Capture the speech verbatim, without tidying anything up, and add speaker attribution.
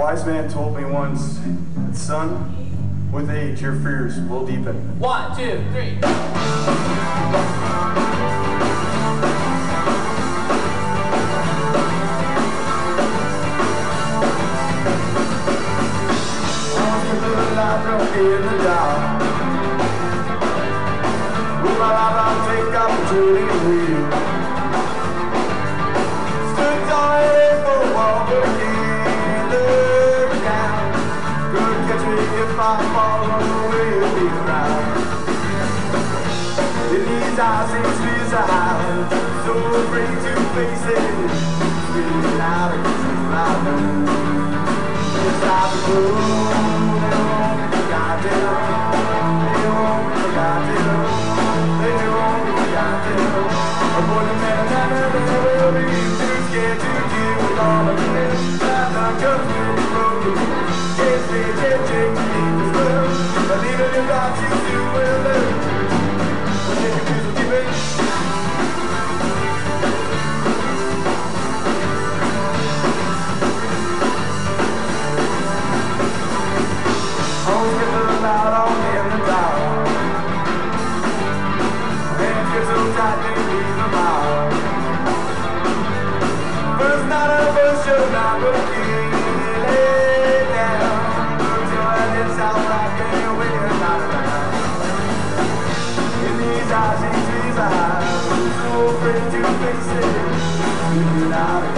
Speaker 1: wise man told me once, son, with age your fears will deepen.
Speaker 2: One, two, three.
Speaker 1: In the dark, with my life I'll take opportunity wheel. Stood tall for a while, but I can't look down. Could catch me if I fall on the way of the crowd. In these eyes, these fears I hide, so afraid to face it. Screaming out against the loud. It's out the blue.
Speaker 3: Out